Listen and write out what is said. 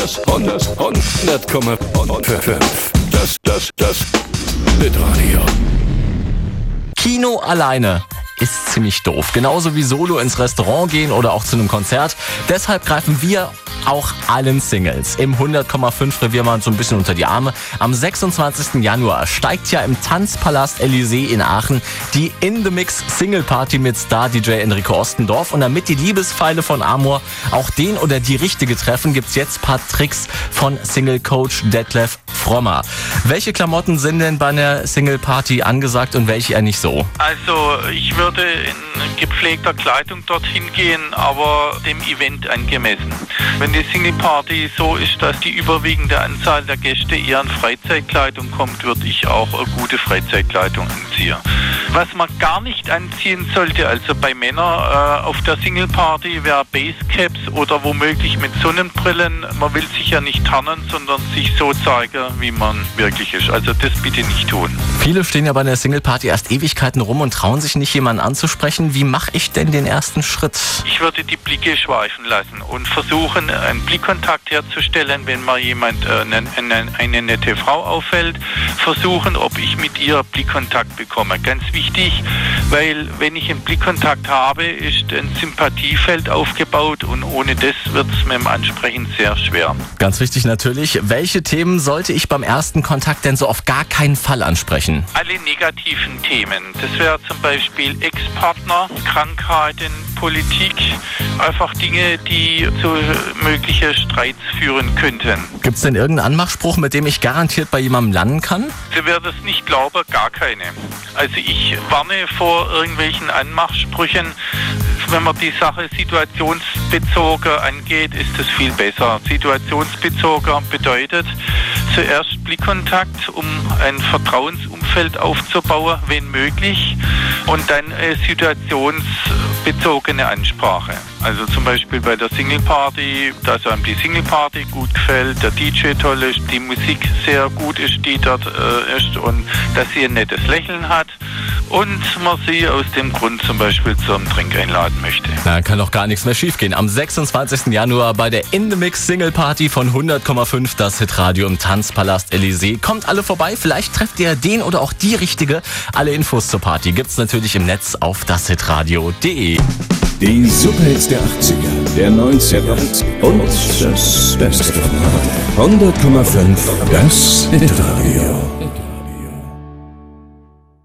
100,5. Das Hitradio. Kino alleine ist ziemlich doof. Genauso wie solo ins Restaurant gehen oder auch zu einem Konzert. Deshalb greifen wir auch allen Singles im 100,5 Revier mal so ein bisschen unter die Arme. Am 26. Januar steigt ja im Tanzpalast Elysée in Aachen die In The Mix Single Party mit Star-DJ Enrico Ostendorf. Und damit die Liebespfeile von Amor auch den oder die richtige treffen, gibt's jetzt ein paar Tricks von Single-Coach Detlef Frommer. Welche Klamotten sind denn bei einer Single Party angesagt und welche eher nicht so? Also ich würde in gepflegter Kleidung dorthin gehen, aber dem Event angemessen. Wenn die Single Party so ist, dass die überwiegende Anzahl der Gäste eher in Freizeitkleidung kommt, würde ich auch eine gute Freizeitkleidung anziehen. Was man gar nicht anziehen sollte, also bei Männern auf der Single Party, wäre Basecaps oder womöglich mit Sonnenbrillen. Man will sich ja nicht tarnen, sondern sich so zeigen, wie man wirklich ist. Also das bitte nicht tun. Viele stehen ja bei einer Single Party erst Ewigkeiten rum und trauen sich nicht, jemanden anzusprechen. Wie mache ich denn den ersten Schritt? Ich würde die Blicke schweifen lassen und versuchen, einen Blickkontakt herzustellen, wenn mal jemand eine nette Frau auffällt. Versuchen, ob ich mit ihr Blickkontakt bekomme. Ganz wichtig, weil wenn ich einen Blickkontakt habe, ist ein Sympathiefeld aufgebaut und ohne das wird es mit dem Ansprechen sehr schwer. Ganz wichtig natürlich, welche Themen sollte ich beim ersten Kontakt denn so auf gar keinen Fall ansprechen? Alle negativen Themen. Das wäre zum Beispiel Ex-Partner, Krankheiten, Politik, einfach Dinge, die zu möglichen Streits führen könnten. Gibt's denn irgendeinen Anmachspruch, mit dem ich garantiert bei jemandem landen kann? Sie werden es nicht glauben, gar keine. Also ich warne vor irgendwelchen Anmachsprüchen. Wenn man die Sache situationsbezogen angeht, ist es viel besser. Situationsbezogen bedeutet zuerst Blickkontakt, um ein Vertrauensumfeld aufzubauen, wenn möglich, und dann situationsbezogene Ansprache. Also zum Beispiel bei der Single Party, dass einem die Single Party gut gefällt, der DJ toll ist, die Musik sehr gut ist, die dort ist, und dass sie ein nettes Lächeln hat und man sie aus dem Grund zum Beispiel zum Trink einladen möchte. Na, kann doch gar nichts mehr schiefgehen. Am 26. Januar bei der In The Mix Single Party von 100,5 das Hitradio im Tanzpalast Elysée. Kommt alle vorbei, vielleicht trefft ihr den oder auch die Richtige. Alle Infos zur Party gibt's natürlich im Netz auf dashitradio.de. Die Superhits der 80er, der 90er und das Beste von heute. 100,5 das Hitradio.